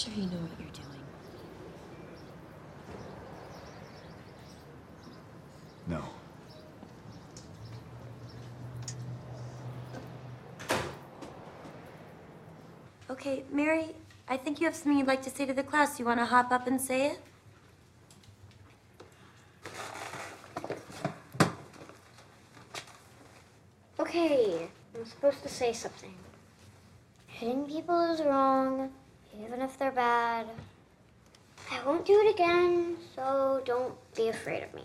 sure you know what you're doing? No. Okay, Mary, I think you have something you'd like to say to the class. You want to hop up and say it? Okay, I'm supposed to say something. Hitting people is wrong, even if they're bad. I won't do it again, so don't be afraid of me.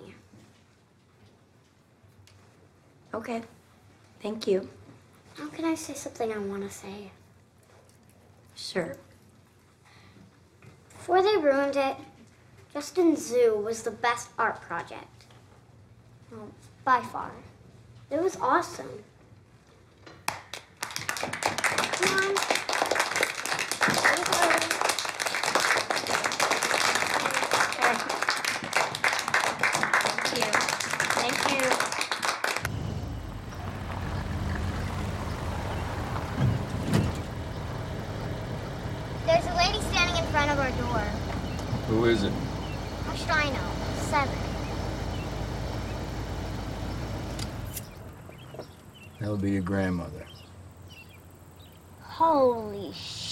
Okay. Thank you. How can I say something I want to say? Sure. Before they ruined it, Justin's zoo was the best art project. Well, by far. It was awesome. Come on. Thank you. Thank you. There's a lady standing in front of our door. Who is it? How should I know? 7. That'll be your grandmother. Holy shit.